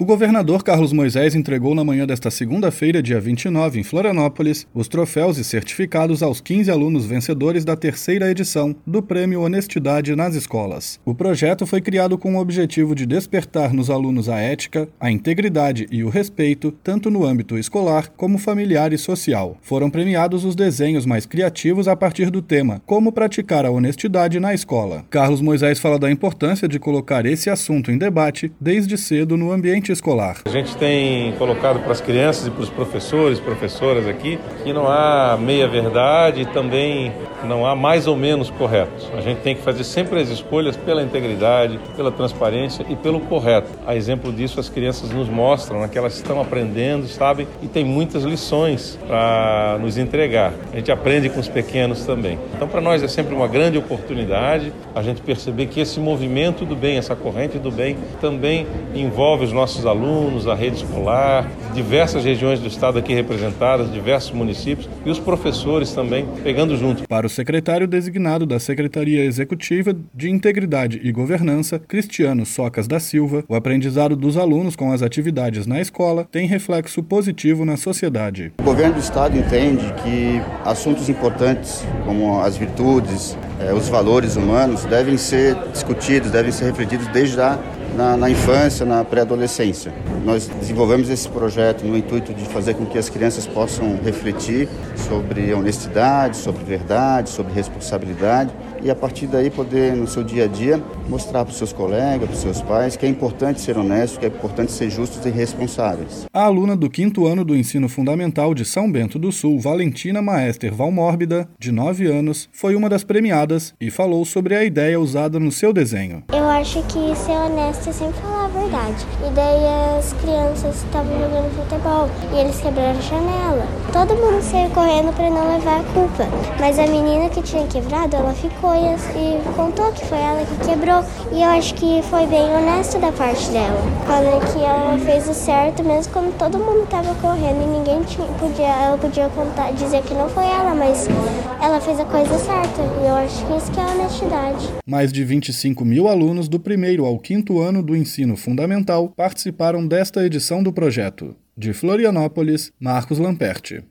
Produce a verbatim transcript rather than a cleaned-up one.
O governador Carlos Moisés entregou na manhã desta segunda-feira, dia vinte e nove, em Florianópolis, os troféus e certificados aos quinze alunos vencedores da terceira edição do Prêmio Honestidade nas Escolas. O projeto foi criado com o objetivo de despertar nos alunos a ética, a integridade e o respeito, tanto no âmbito escolar como familiar e social. Foram premiados os desenhos mais criativos a partir do tema Como praticar a honestidade na escola. Carlos Moisés fala da importância de colocar esse assunto em debate desde cedo no ambiente escolar. A gente tem colocado para as crianças e para os professores, professoras aqui, que não há meia-verdade e também não há mais ou menos correto. A gente tem que fazer sempre as escolhas pela integridade, pela transparência e pelo correto. A exemplo disso, as crianças nos mostram né, que elas estão aprendendo, sabem, e tem muitas lições para nos entregar. A gente aprende com os pequenos também. Então, para nós é sempre uma grande oportunidade a gente perceber que esse movimento do bem, essa corrente do bem, também envolve os nossos alunos, a rede escolar, diversas regiões do estado aqui representadas, diversos municípios e os professores também pegando junto. Para o secretário designado da Secretaria Executiva de Integridade e Governança, Cristiano Socas da Silva, o aprendizado dos alunos com as atividades na escola tem reflexo positivo na sociedade. O governo do estado entende que assuntos importantes como as virtudes, eh, os valores humanos devem ser discutidos, devem ser refletidos desde a Na, na infância, na pré-adolescência. Nós desenvolvemos esse projeto no intuito de fazer com que as crianças possam refletir sobre honestidade, sobre verdade, sobre responsabilidade e a partir daí poder, no seu dia a dia, mostrar para os seus colegas, para os seus pais que é importante ser honesto, que é importante ser justos e responsáveis. A aluna do quinto ano do Ensino Fundamental de São Bento do Sul, Valentina Maester Valmórbida, de nove anos, foi uma das premiadas e falou sobre a ideia usada no seu desenho. Eu acho que ser honesto é sempre falar a verdade. E daí as crianças estavam jogando futebol e eles quebraram a janela. Todo mundo saiu correndo para não levar a culpa. Mas a menina que tinha quebrado, ela ficou e, e contou que foi ela que quebrou. E eu acho que foi bem honesto da parte dela. Falando que ela fez o certo mesmo quando todo mundo estava correndo e ninguém tinha, podia, ela podia contar, dizer que não foi ela, mas ela fez a coisa certa. E eu acho que isso que é honestidade. Mais de vinte e cinco mil alunos do primeiro ao quinto ano do ensino fundamental participaram desta edição do projeto. De Florianópolis, Marcos Lamperti.